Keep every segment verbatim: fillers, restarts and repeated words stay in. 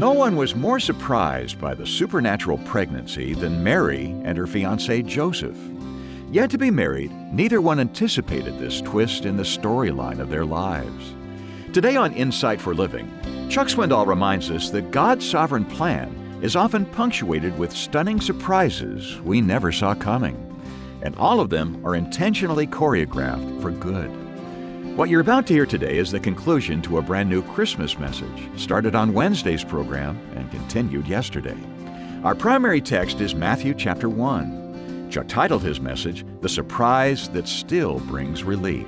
No one was more surprised by the supernatural pregnancy than Mary and her fiancé Joseph. Yet to be married, neither one anticipated this twist in the storyline of their lives. Today on Insight for Living, Chuck Swindoll reminds us that God's sovereign plan is often punctuated with stunning surprises we never saw coming. And all of them are intentionally choreographed for good. What you're about to hear today is the conclusion to a brand new Christmas message, started on Wednesday's program and continued yesterday. Our primary text is Matthew chapter one. Chuck titled his message, The Surprise That Still Brings Relief.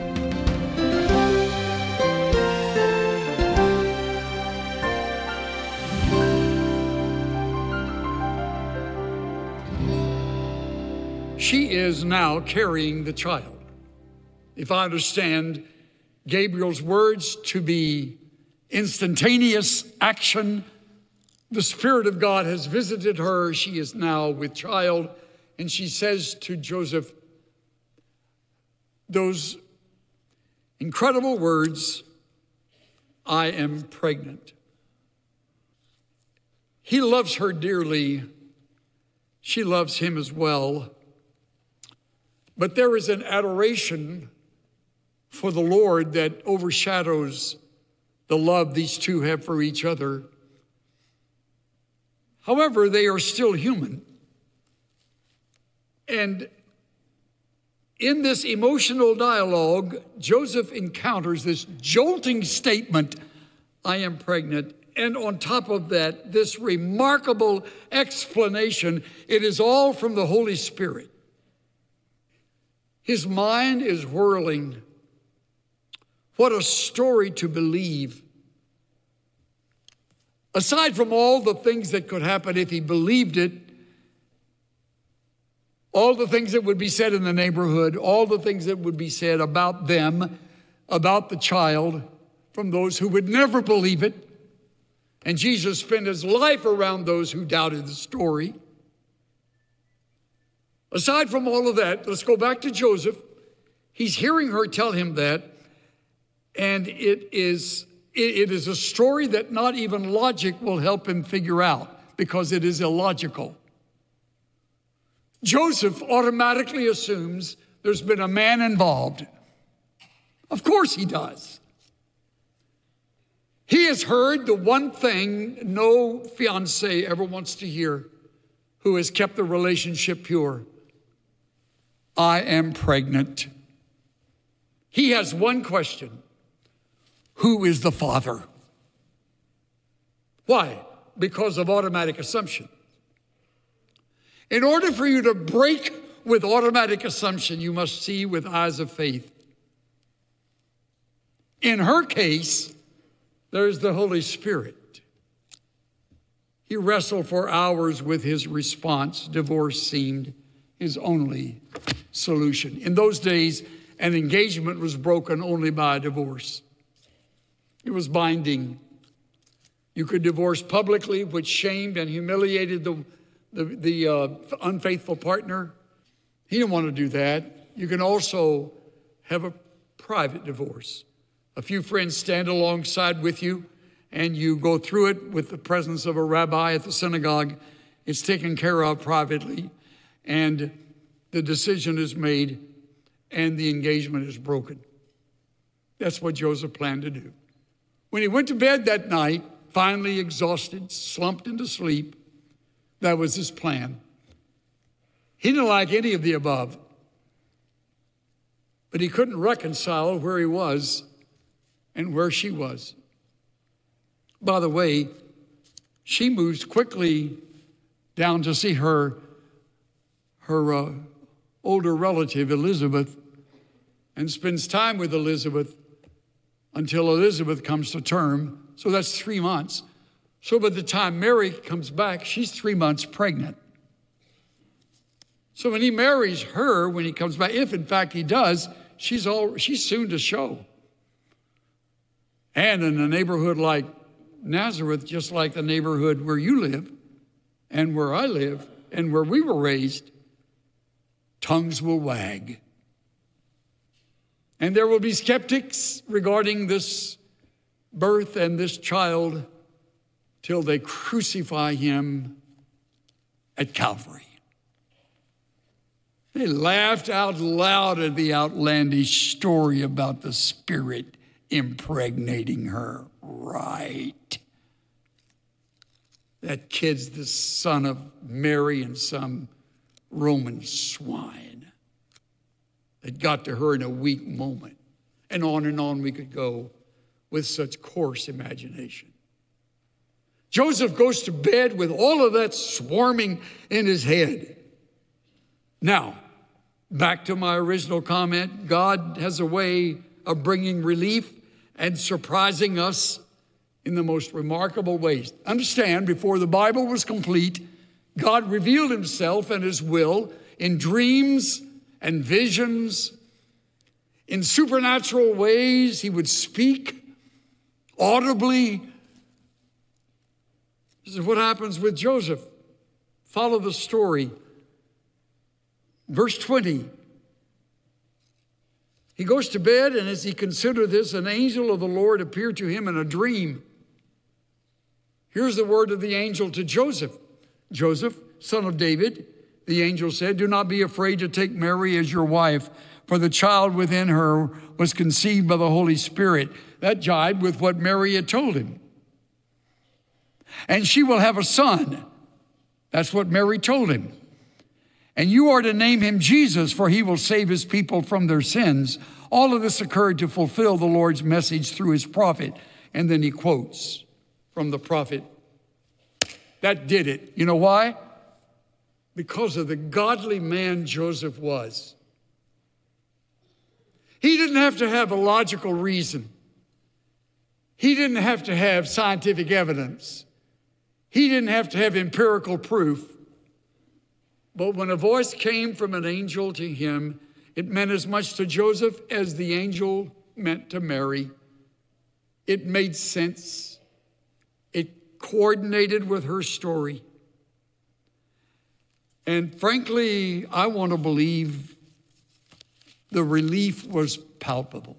She is now carrying the child. If I understand Gabriel's words to be instantaneous action, the Spirit of God has visited her. She is now with child, and she says to Joseph those incredible words, I am pregnant. He loves her dearly. She loves him as well. But there is an adoration for the Lord that overshadows the love these two have for each other. However, they are still human. And in this emotional dialogue, Joseph encounters this jolting statement, I am pregnant. And on top of that, this remarkable explanation, it is all from the Holy Spirit. His mind is whirling. What a story to believe. Aside from all the things that could happen if he believed it, all the things that would be said in the neighborhood, all the things that would be said about them, about the child, from those who would never believe it. And Jesus spent his life around those who doubted the story. Aside from all of that, let's go back to Joseph. He's hearing her tell him that, and it is, it, it is a story that not even logic will help him figure out because it is illogical. Joseph automatically assumes there's been a man involved. Of course he does. He has heard the one thing no fiancé ever wants to hear who has kept the relationship pure. I am pregnant. He has one question. Who is the father? Why? Because of automatic assumption. In order for you to break with automatic assumption, you must see with eyes of faith. In her case, there's the Holy Spirit. He wrestled for hours with his response. Divorce seemed his only solution. In those days, an engagement was broken only by a divorce. It was binding. You could divorce publicly, which shamed and humiliated the, the, the uh, unfaithful partner. He didn't want to do that. You can also have a private divorce. A few friends stand alongside with you, and you go through it with the presence of a rabbi at the synagogue. It's taken care of privately, and the decision is made, and the engagement is broken. That's what Joseph planned to do. When he went to bed that night, finally exhausted, slumped into sleep, that was his plan. He didn't like any of the above, but he couldn't reconcile where he was and where she was. By the way, she moves quickly down to see her, her uh, older relative, Elizabeth, and spends time with Elizabeth until Elizabeth comes to term. So that's three months. So by the time Mary comes back, she's three months pregnant. So when he marries her, when he comes back, if in fact he does, she's all she's soon to show. And in a neighborhood like Nazareth, just like the neighborhood where you live and where I live and where we were raised, tongues will wag. And there will be skeptics regarding this birth and this child. till they crucify him at Calvary. They laughed out loud at the outlandish story about the Spirit impregnating her. Right. That kid's the son of Mary and some Roman swine that got to her in a weak moment. And on and on we could go with such coarse imagination. Joseph goes to bed with all of that swarming in his head. Now, back to my original comment, God has a way of bringing relief and surprising us in the most remarkable ways. Understand, before the Bible was complete, God revealed himself and his will in dreams and visions. In supernatural ways, he would speak audibly. This is what happens with Joseph. Follow the story. Verse twenty. He goes to bed, and as he considered this, an angel of the Lord appeared to him in a dream. Here's the word of the angel to Joseph. Joseph, son of David, the angel said, do not be afraid to take Mary as your wife, for the child within her was conceived by the Holy Spirit. That jibed with what Mary had told him. And she will have a son. That's what Mary told him. And you are to name him Jesus, for he will save his people from their sins. All of this occurred to fulfill the Lord's message through his prophet. And then he quotes from the prophet. That did it. You know why? Because of the godly man Joseph was. He didn't have to have a logical reason. He didn't have to have scientific evidence. He didn't have to have empirical proof. But when a voice came from an angel to him, it meant as much to Joseph as the angel meant to Mary. It made sense. It coordinated with her story. And frankly, I want to believe the relief was palpable.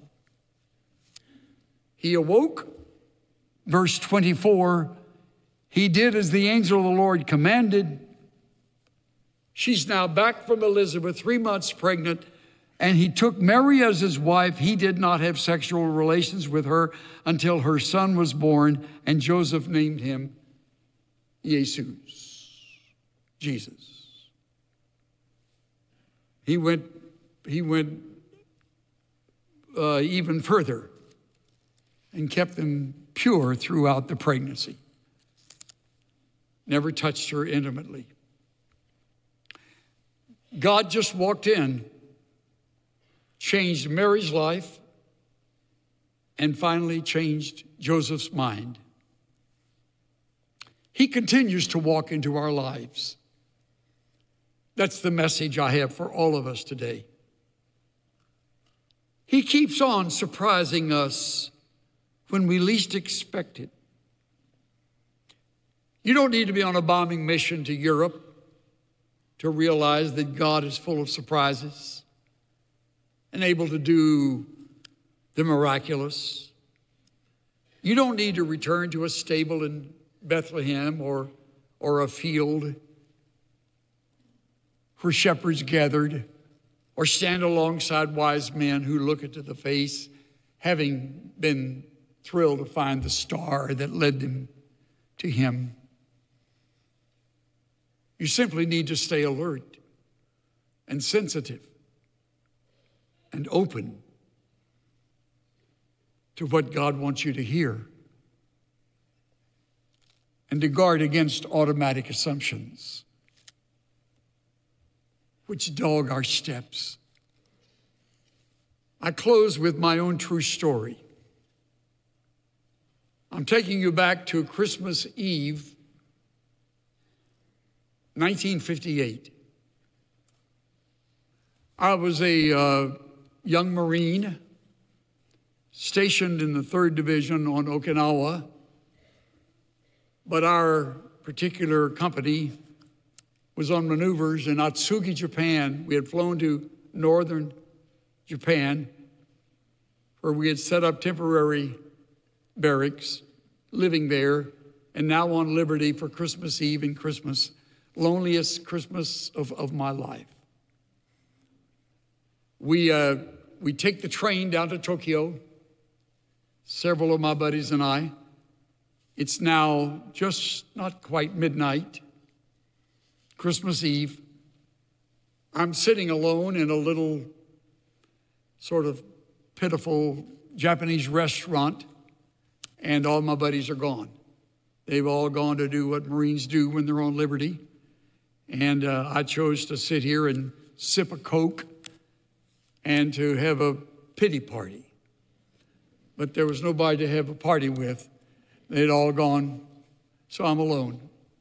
He awoke, verse twenty-four, he did as the angel of the Lord commanded. She's now back from Elizabeth, three months pregnant, and he took Mary as his wife. He did not have sexual relations with her until her son was born, and Joseph named him Jesus. Jesus. He went, he went uh, even further and kept them pure throughout the pregnancy. Never touched her intimately. God just walked in, changed Mary's life, and finally changed Joseph's mind. He continues to walk into our lives. That's the message I have for all of us today. He keeps on surprising us when we least expect it. You don't need to be on a bombing mission to Europe to realize that God is full of surprises and able to do the miraculous. You don't need to return to a stable in Bethlehem or, or a field where shepherds gathered, or stand alongside wise men who look into the face, having been thrilled to find the star that led them to him. You simply need to stay alert and sensitive and open to what God wants you to hear, and to guard against automatic assumptions which dog our steps. I close with my own true story. I'm taking you back to Christmas Eve, nineteen fifty-eight. I was a uh, young Marine stationed in the third Division on Okinawa, but our particular company was on maneuvers in Atsugi, Japan. We had flown to northern Japan, where we had set up temporary barracks, living there and now on liberty for Christmas Eve and Christmas, loneliest Christmas of, of my life. We, uh, we take the train down to Tokyo, several of my buddies and I. It's now just not quite midnight, Christmas Eve. I'm sitting alone in a little sort of pitiful Japanese restaurant, and all my buddies are gone. They've all gone to do what Marines do when they're on liberty. And uh, I chose to sit here and sip a Coke and to have a pity party. But there was nobody to have a party with. They'd all gone, so I'm alone.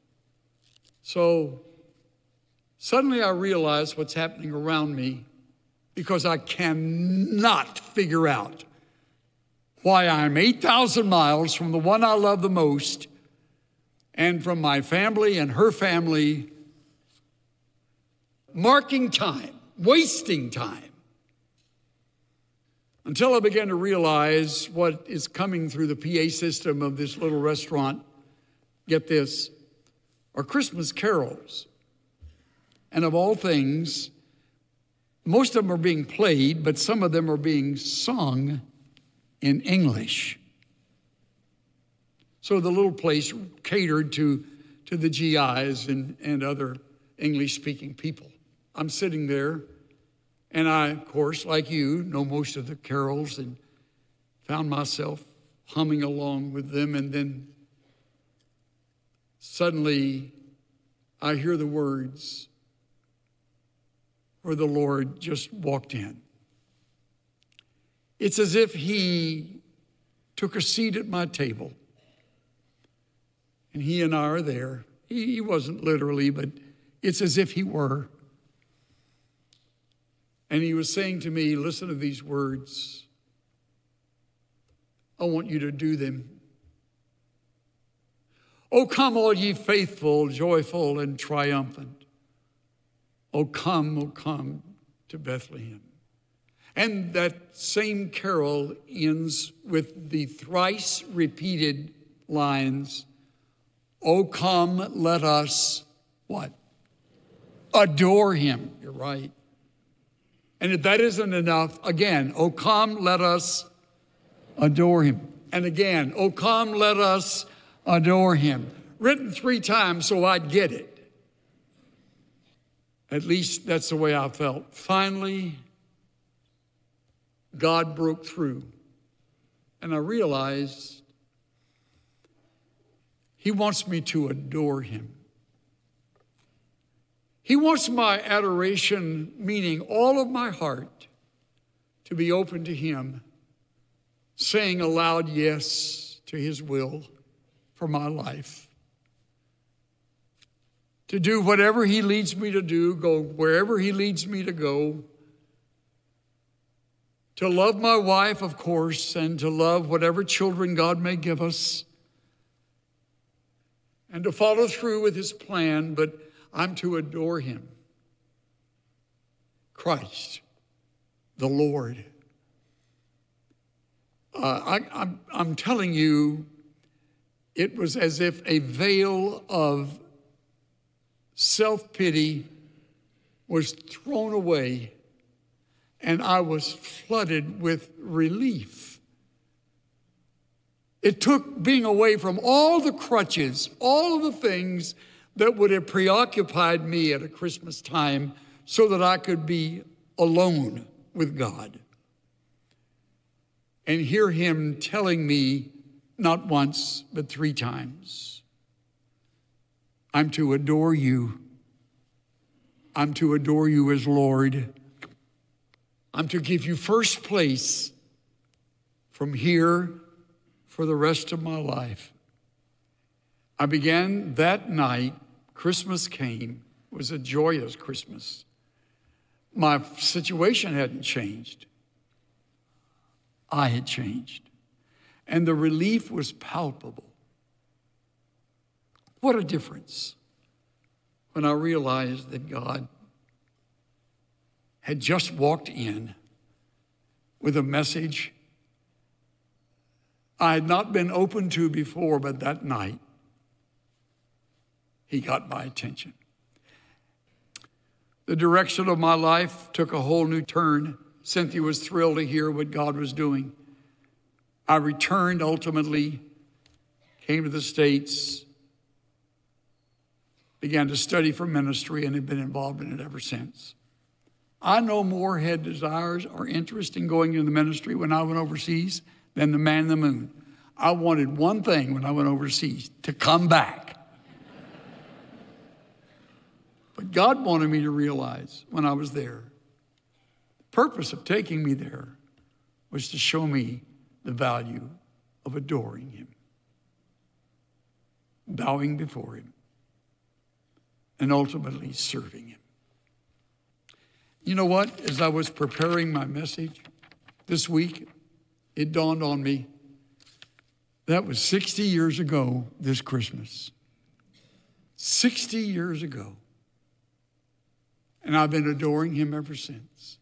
So suddenly I realize what's happening around me, because I cannot figure out why I'm eight thousand miles from the one I love the most and from my family and her family, marking time, wasting time, until I began to realize what is coming through the P A system of this little restaurant, get this, are Christmas carols. And of all things, most of them are being played, but some of them are being sung in English. So the little place catered to, to the G Is and, and other English-speaking people. I'm sitting there, and I, of course, like you, know most of the carols and found myself humming along with them, and then suddenly I hear the words where the Lord just walked in. It's as if he took a seat at my table, and he and I are there. He, he wasn't literally, but it's as if he were. And he was saying to me, listen to these words. I want you to do them. Oh, come, all ye faithful, joyful, and triumphant. Oh, come, oh, come to Bethlehem. And that same carol ends with the thrice repeated lines, oh, come, let us, what? Adore him. You're right. And if that isn't enough, again, oh, come, let us adore him. And again, oh, come, let us adore him. Written three times so I'd get it. At least that's the way I felt. Finally, God broke through. And I realized he wants me to adore him. He wants my adoration, meaning all of my heart, to be open to him, saying a loud yes to his will for my life. To do whatever he leads me to do, go wherever he leads me to go. To love my wife, of course, and to love whatever children God may give us. And to follow through with his plan, but I'm to adore him. Christ, the Lord. Uh, I, I'm, I'm telling you, it was as if a veil of self-pity was thrown away, and I was flooded with relief. It took being away from all the crutches, all of the things that would have preoccupied me at a Christmas time so that I could be alone with God and hear him telling me not once, but three times, I'm to adore you. I'm to adore you as Lord. I'm to give you first place from here for the rest of my life. I began that night. Christmas came. It was a joyous Christmas. My situation hadn't changed. I had changed. And the relief was palpable. What a difference when I realized that God had just walked in with a message I had not been open to before, but that night he got my attention. The direction of my life took a whole new turn. Cynthia was thrilled to hear what God was doing. I returned ultimately, came to the States, began to study for ministry, and have been involved in it ever since. I no more had desires or interest in going into the ministry when I went overseas than the man in the moon. I wanted one thing when I went overseas, to come back. But God wanted me to realize when I was there, the purpose of taking me there was to show me the value of adoring him, bowing before him, and ultimately serving him. You know what? As I was preparing my message this week, it dawned on me that was sixty years ago this Christmas. sixty years ago. And I've been adoring him ever since.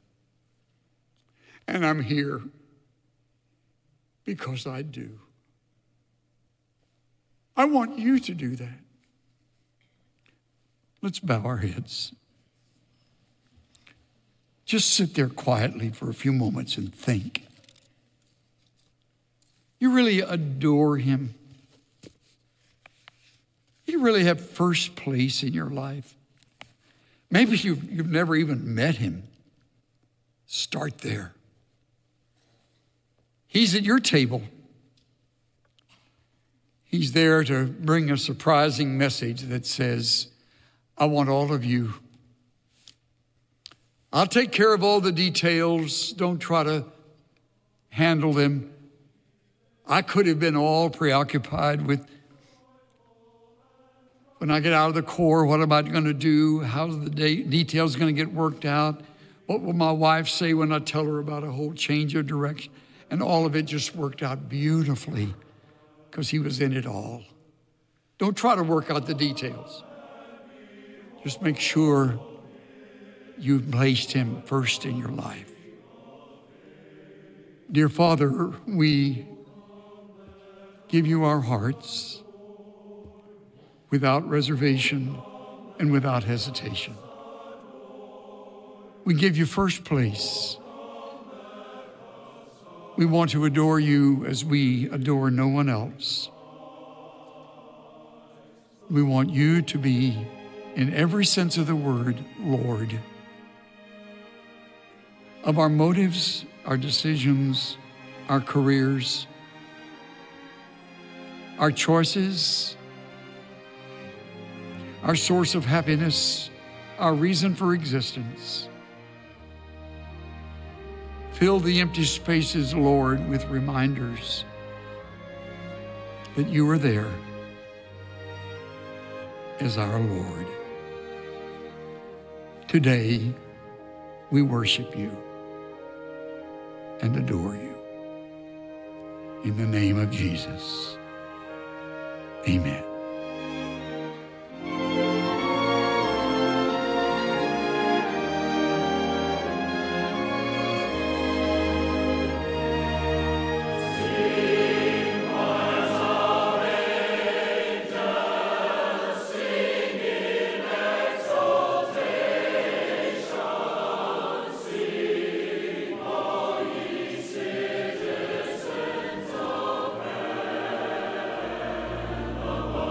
And I'm here because I do. I want you to do that. Let's bow our heads. Just sit there quietly for a few moments and think. You really adore him? You really have first place in your life? Maybe you've, you've never even met him. Start there. He's at your table. He's there to bring a surprising message that says, I want all of you. I'll take care of all the details. Don't try to handle them. I could have been all preoccupied with, when I get out of the Corps, what am I going to do? How's the de- details going to get worked out? What will my wife say when I tell her about a whole change of direction? And all of it just worked out beautifully because he was in it all. Don't try to work out the details. Just make sure you've placed him first in your life. Dear Father, we give you our hearts without reservation and without hesitation. We give you first place. We want to adore you as we adore no one else. We want you to be, in every sense of the word, Lord. Of our motives, our decisions, our careers, our choices, our source of happiness, our reason for existence. Fill the empty spaces, Lord, with reminders that you are there as our Lord. Today, we worship you and adore you. In the name of Jesus, amen. Oh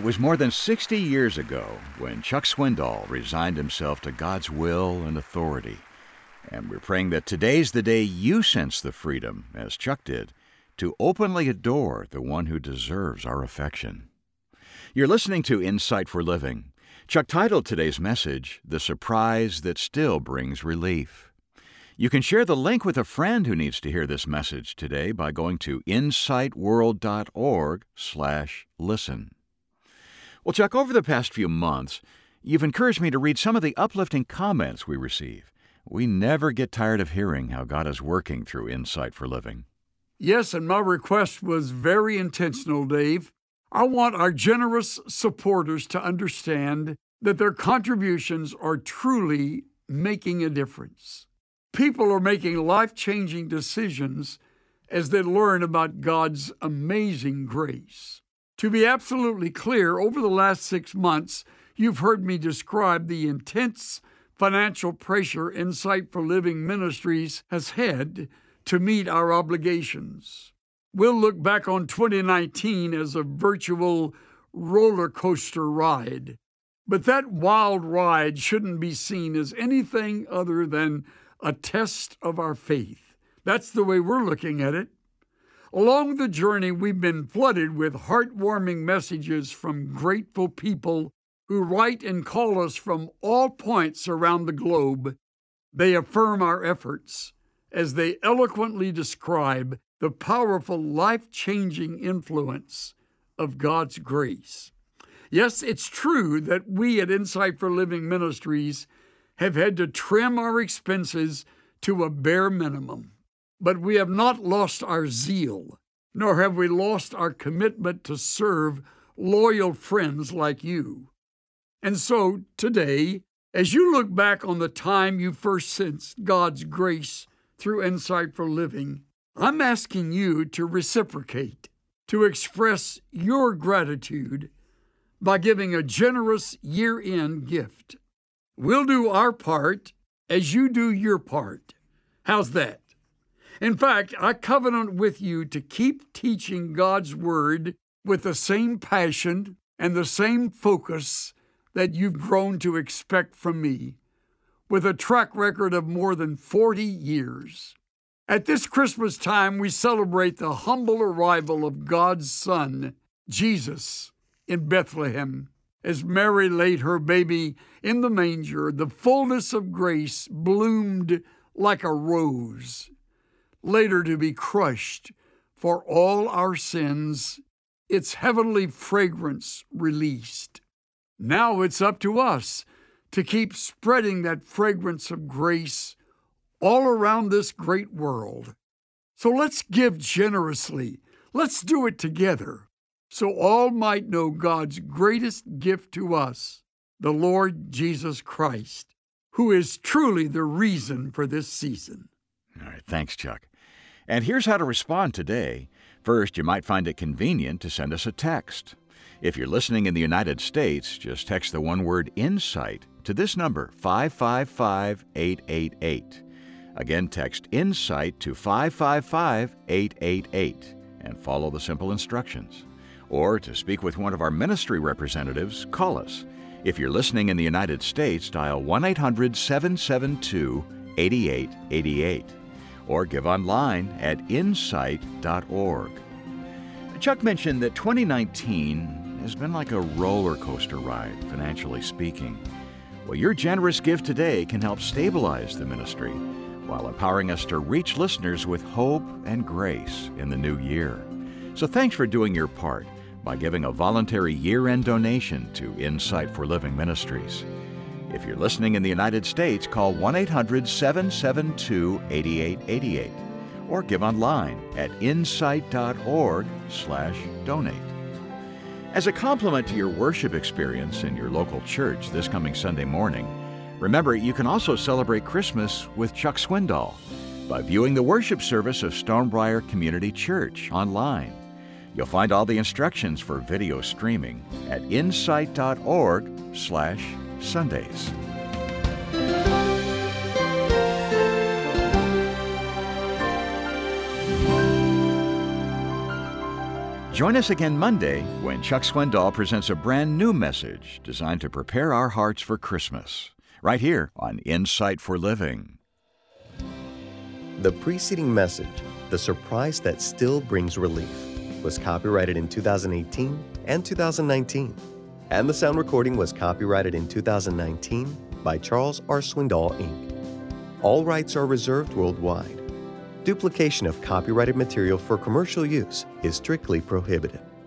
It was more than sixty years ago when Chuck Swindoll resigned himself to God's will and authority. And we're praying that today's the day you sense the freedom, as Chuck did, to openly adore the one who deserves our affection. You're listening to Insight for Living. Chuck titled today's message, The Surprise That Still Brings Relief. You can share the link with a friend who needs to hear this message today by going to insightworld.org slash listen. Well, Chuck, over the past few months, you've encouraged me to read some of the uplifting comments we receive. We never get tired of hearing how God is working through Insight for Living. Yes, and my request was very intentional, Dave. I want our generous supporters to understand that their contributions are truly making a difference. People are making life-changing decisions as they learn about God's amazing grace. To be absolutely clear, over the last six months, you've heard me describe the intense financial pressure Insight for Living Ministries has had to meet our obligations. We'll look back on twenty nineteen as a virtual roller coaster ride. But that wild ride shouldn't be seen as anything other than a test of our faith. That's the way we're looking at it. Along the journey, we've been flooded with heartwarming messages from grateful people who write and call us from all points around the globe. They affirm our efforts as they eloquently describe the powerful, life-changing influence of God's grace. Yes, it's true that we at Insight for Living Ministries have had to trim our expenses to a bare minimum. But we have not lost our zeal, nor have we lost our commitment to serve loyal friends like you. And so today, as you look back on the time you first sensed God's grace through Insight for Living, I'm asking you to reciprocate, to express your gratitude by giving a generous year-end gift. We'll do our part as you do your part. How's that? In fact, I covenant with you to keep teaching God's Word with the same passion and the same focus that you've grown to expect from me, with a track record of more than forty years. At this Christmas time, we celebrate the humble arrival of God's Son, Jesus, in Bethlehem. As Mary laid her baby in the manger, the fullness of grace bloomed like a rose, later to be crushed for all our sins, its heavenly fragrance released. Now it's up to us to keep spreading that fragrance of grace all around this great world. So let's give generously. Let's do it together, so all might know God's greatest gift to us, the Lord Jesus Christ, who is truly the reason for this season. All right, thanks, Chuck. And here's how to respond today. First, you might find it convenient to send us a text. If you're listening in the United States, just text the one word INSIGHT to this number, five five five, eight eight eight. Again, text INSIGHT to five five five, eight eight eight and follow the simple instructions. Or to speak with one of our ministry representatives, call us. If you're listening in the United States, dial one eight hundred, seven seven two, eight eight eight eight. Or give online at insight dot org. Chuck mentioned that twenty nineteen has been like a roller coaster ride, financially speaking. Well, your generous gift today can help stabilize the ministry while empowering us to reach listeners with hope and grace in the new year. So thanks for doing your part by giving a voluntary year-end donation to Insight for Living Ministries. If you're listening in the United States, call one eight hundred, seven seven two, eight eight eight eight or give online at insight dot org slash donate. As a complement to your worship experience in your local church this coming Sunday morning, remember you can also celebrate Christmas with Chuck Swindoll by viewing the worship service of Stonebriar Community Church online. You'll find all the instructions for video streaming at insight dot org slash Sundays. Join us again Monday when Chuck Swindoll presents a brand new message designed to prepare our hearts for Christmas, right here on Insight for Living. The preceding message, The Surprise That Still Brings Relief, was copyrighted in two thousand eighteen and two thousand nineteen, and the sound recording was copyrighted in two thousand nineteen by Charles R. Swindoll, Incorporated. All rights are reserved worldwide. Duplication of copyrighted material for commercial use is strictly prohibited.